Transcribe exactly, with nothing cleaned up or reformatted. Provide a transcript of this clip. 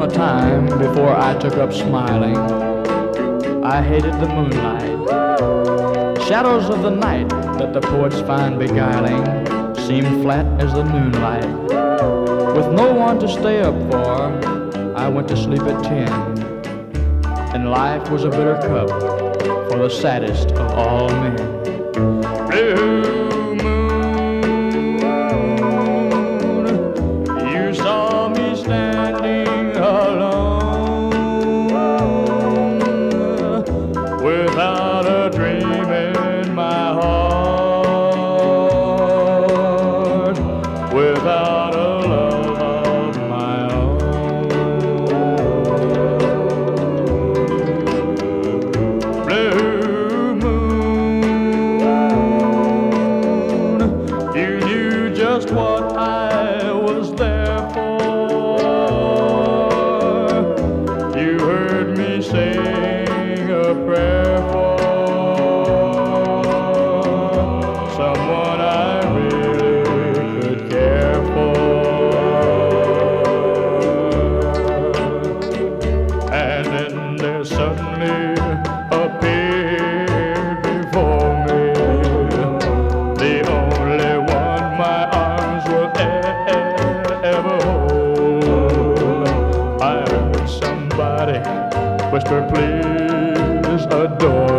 time before I took up smiling. I hated the moonlight, shadows of the night that the poets find beguiling seemed flat as the moonlight. With no one to stay up for, I went to sleep at ten, and life was a bitter cup for the saddest of all men. Blue moon, you saw me standing alone, without a dream in my heart, without a love of my own. Blue moon, you knew just what I was there for. You heard me sing a prayer for someone I really could care for. And then there suddenly appeared before me the only one my arms will ever hold. I heard somebody whisper, please adore